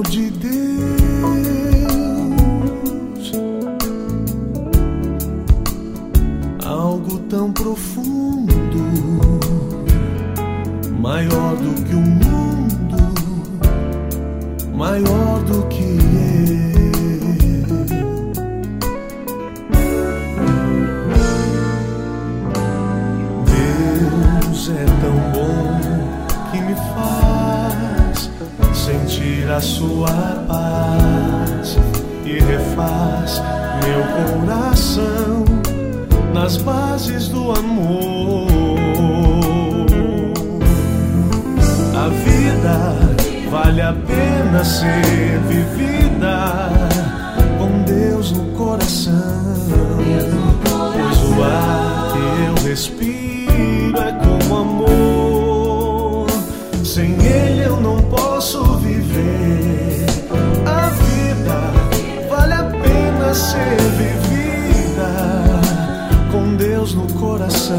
amor de Deus, algo tão profundo, maior do que o mundo, maior do que eu. Deus é tão bom que me faz sentir a sua paz e refaz meu coração nas bases do amor. A vida vale a pena ser vivida com Deus no coração, pois o ar que eu respiro é como amor. Sem Ele eu não posso viver. A vida vale a pena ser vivida com Deus no coração,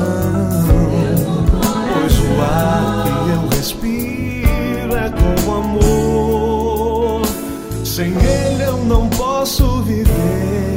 pois o ar que eu respiro é como amor. Sem Ele eu não posso viver.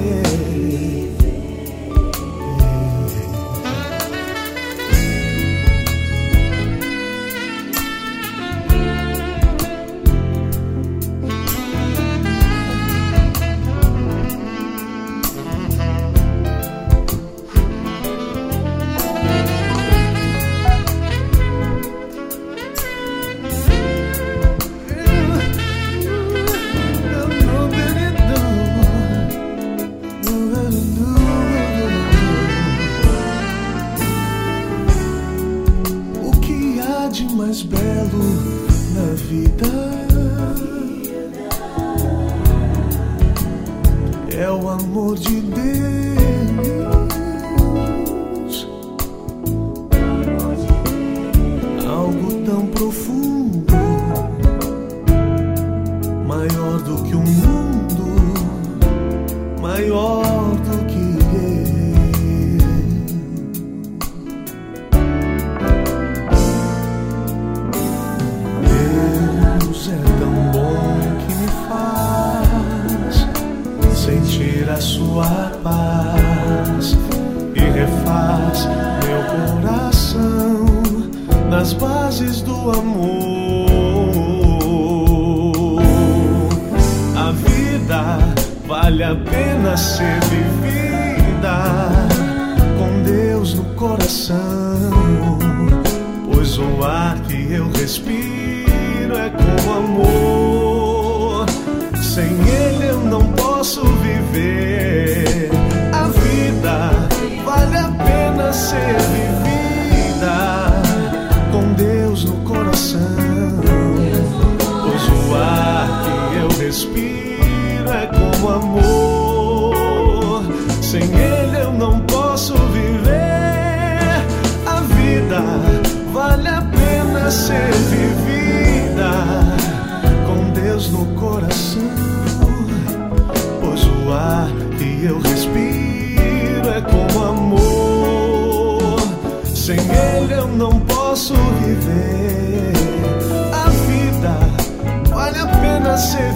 Mais belo na vida é o amor de Deus, algo tão profundo, maior do que o mundo, maior do que eu. É tão bom que me faz sentir a sua paz e refaz meu coração nas bases do amor. A vida vale a pena ser vivida com Deus no coração, pois o ar que eu respiro é como amor. Sem Ele eu não posso viver. A vida vale a pena ser vivida com Deus no coração, pois o ar que eu respiro é como amor. Sem Ele eu não posso viver. A vida vale a pena ser vivida com Deus no coração, pois o ar que eu respiro é como amor. Sem Ele eu não posso viver. A vida vale a pena ser